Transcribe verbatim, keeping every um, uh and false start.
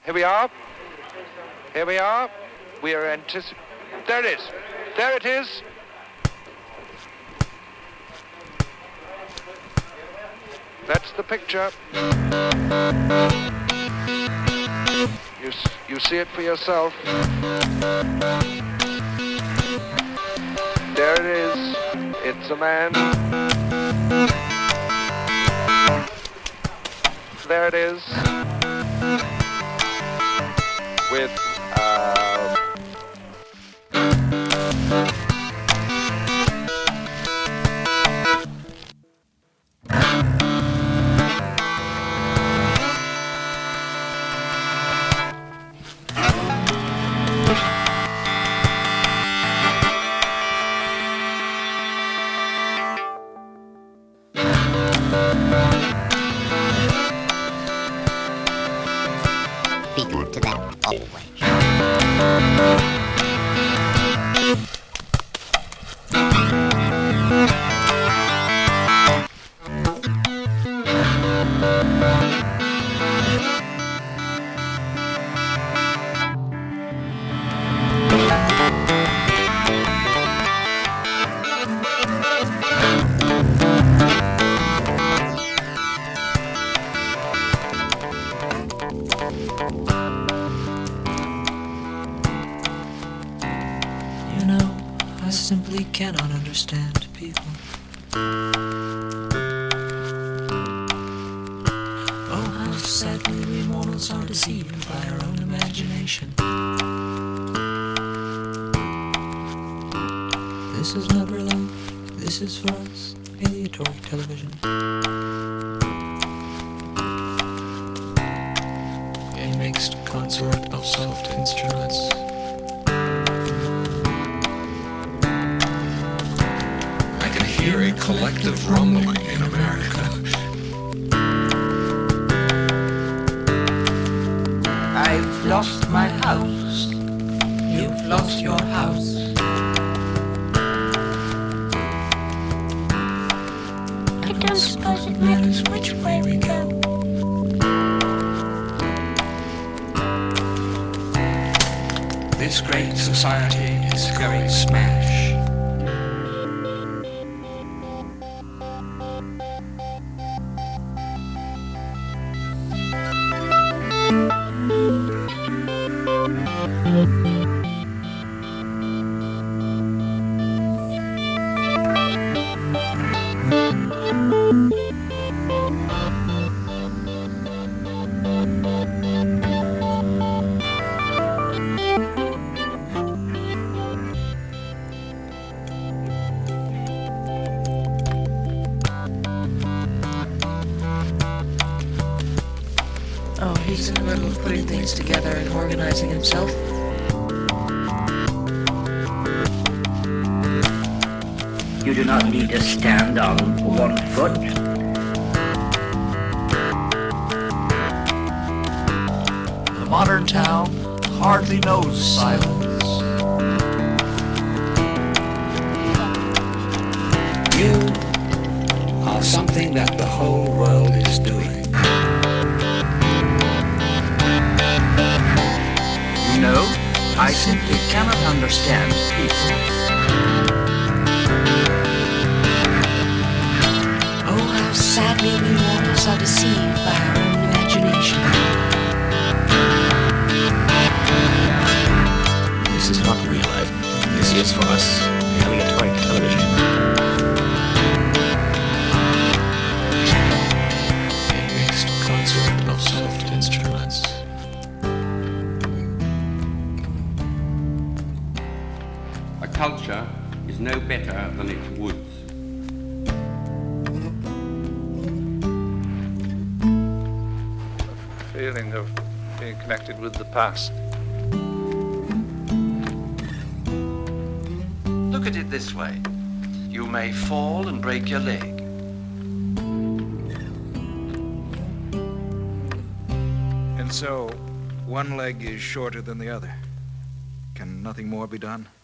Here we are. Here we are. We are anticipating. There it is. There it is. That's the picture. You, you see it for yourself. There it is. It's a man. There it is. With, uh... Be good to them always. You know, I simply cannot understand people. Oh, how sadly we mortals are deceived by our own imagination. This is not real life. This is for us, aleatory television. A mixed consort of soft instruments. Hear a collective rumbling in America. I've lost my house. You've lost your house. I don't suppose it matters which way we go. This great society is going smash. Oh, he's in the middle of putting things together and organizing himself. You do not need to stand on one foot. The modern town hardly knows silence. You are something that the whole world is doing. No, I simply cannot understand people. Oh, how sadly we mortals are deceived by our own imagination. This is not real life. This is for us, aleatory television. A mixed consort of soft instruments. A culture is no better than its woods. A feeling of being connected with the past. Look at it this way. You may fall and break your leg. And so, one leg is shorter than the other. Can nothing more be done?